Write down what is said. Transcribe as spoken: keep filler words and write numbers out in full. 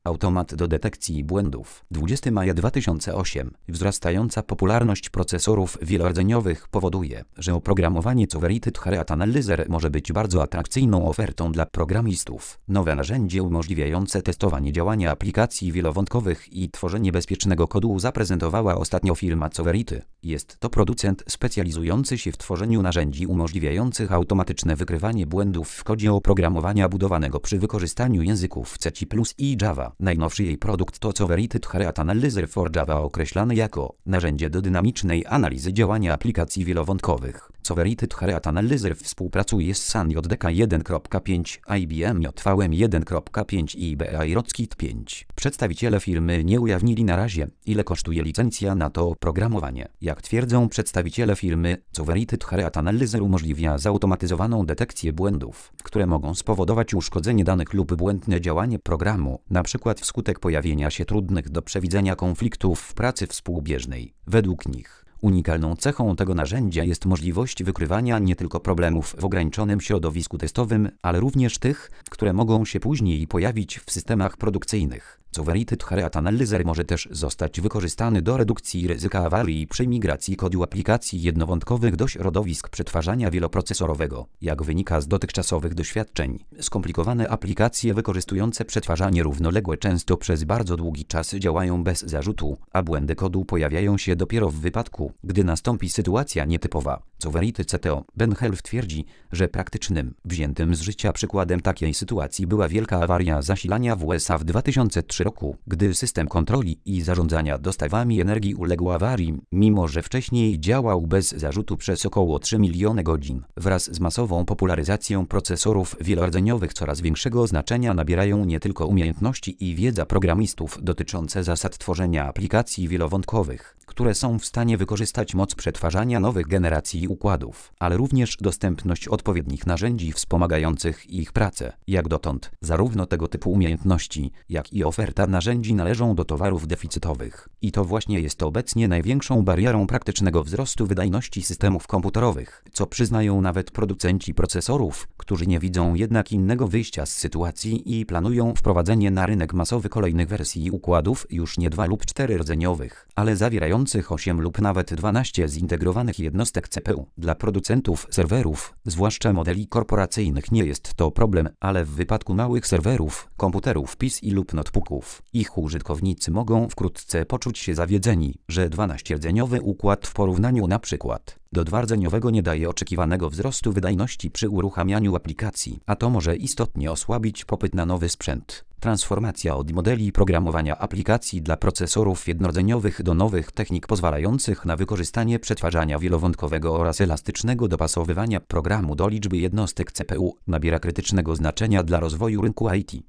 Automat do detekcji błędów. dwudziestego maja dwa tysiące ósmego. Wzrastająca popularność procesorów wielordzeniowych powoduje, że oprogramowanie Coverity Threat Analyzer może być bardzo atrakcyjną ofertą dla programistów. Nowe narzędzie umożliwiające testowanie działania aplikacji wielowątkowych i tworzenie bezpiecznego kodu zaprezentowała ostatnio firma Coverity. Jest to producent specjalizujący się w tworzeniu narzędzi umożliwiających automatyczne wykrywanie błędów w kodzie oprogramowania budowanego przy wykorzystaniu języków C, C plus plus i Java. Najnowszy jej produkt to Coverity Threat Analyzer for Java, określany jako narzędzie do dynamicznej analizy działania aplikacji wielowątkowych. Coverity Threat Analyzer współpracuje z Sun J D K jeden kropka pięć, I B M J V M jeden kropka pięć i B A Rockit pięć. Przedstawiciele firmy nie ujawnili na razie, ile kosztuje licencja na to oprogramowanie. Jak twierdzą przedstawiciele firmy, Coverity Threat Analyzer umożliwia zautomatyzowaną detekcję błędów, które mogą spowodować uszkodzenie danych lub błędne działanie programu, np. wskutek pojawienia się trudnych do przewidzenia konfliktów w pracy współbieżnej. Według nich unikalną cechą tego narzędzia jest możliwość wykrywania nie tylko problemów w ograniczonym środowisku testowym, ale również tych, które mogą się później pojawić w systemach produkcyjnych. Coverity Threat Analyzer może też zostać wykorzystany do redukcji ryzyka awarii przy migracji kodu aplikacji jednowątkowych do środowisk przetwarzania wieloprocesorowego. Jak wynika z dotychczasowych doświadczeń, skomplikowane aplikacje wykorzystujące przetwarzanie równoległe często przez bardzo długi czas działają bez zarzutu, a błędy kodu pojawiają się dopiero w wypadku, gdy nastąpi sytuacja nietypowa. Coverity C T O Ben Helf twierdzi, że praktycznym, wziętym z życia przykładem takiej sytuacji była wielka awaria zasilania w U S A w dwa tysiące trzecim roku, gdy system kontroli i zarządzania dostawami energii uległ awarii, mimo że wcześniej działał bez zarzutu przez około trzy miliony godzin. Wraz z masową popularyzacją procesorów wielordzeniowych coraz większego znaczenia nabierają nie tylko umiejętności i wiedza programistów dotyczące zasad tworzenia aplikacji wielowątkowych, które są w stanie wykorzystać moc przetwarzania nowych generacji układów, ale również dostępność odpowiednich narzędzi wspomagających ich pracę. Jak dotąd, zarówno tego typu umiejętności, jak i oferta narzędzi należą do towarów deficytowych. I to właśnie jest obecnie największą barierą praktycznego wzrostu wydajności systemów komputerowych, co przyznają nawet producenci procesorów, którzy nie widzą jednak innego wyjścia z sytuacji i planują wprowadzenie na rynek masowy kolejnych wersji układów, już nie dwa lub cztery rdzeniowych, ale zawierających osiem lub nawet dwanaście zintegrowanych jednostek C P U. Dla producentów serwerów, zwłaszcza modeli korporacyjnych, nie jest to problem, ale w wypadku małych serwerów, komputerów P C lub notebooków, ich użytkownicy mogą wkrótce poczuć się zawiedzeni, że dwanaściordzeniowy układ w porównaniu na przykład do dwuerdzeniowego nie daje oczekiwanego wzrostu wydajności przy uruchamianiu aplikacji, a to może istotnie osłabić popyt na nowy sprzęt. Transformacja od modeli programowania aplikacji dla procesorów jednorodzeniowych do nowych technik pozwalających na wykorzystanie przetwarzania wielowątkowego oraz elastycznego dopasowywania programu do liczby jednostek C P U nabiera krytycznego znaczenia dla rozwoju rynku I T.